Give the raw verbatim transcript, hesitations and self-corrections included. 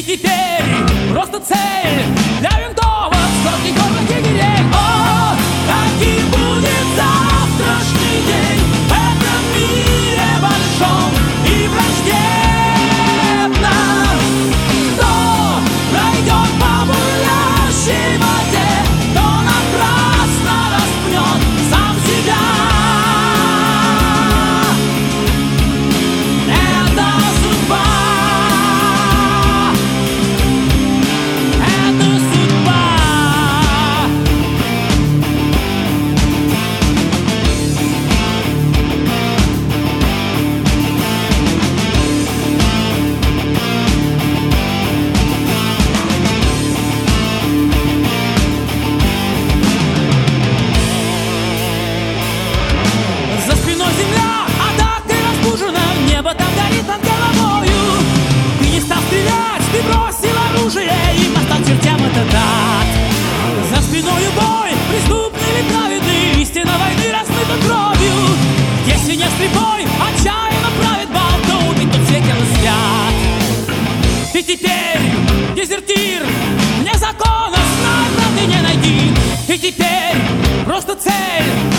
Ты теперь просто цель для винтовок, сотни горных егерей. О, каким будет завтрашний день в этом мире большом и враждебном? Кто пройдет по бурлящей воде, кто напрасно распнет сам себя? Это судьба. Небо там горит над головою. Ты не стал стрелять, ты бросил оружие, и настал чертям этот ад. За спиною бой, преступный или праведный, истина войны размыта кровью. Если не слепой, отчаянно правит бал, то убить тут все тело спят. Ты теперь дезертир, вне закона, знай, правды не найди. Ты теперь просто цель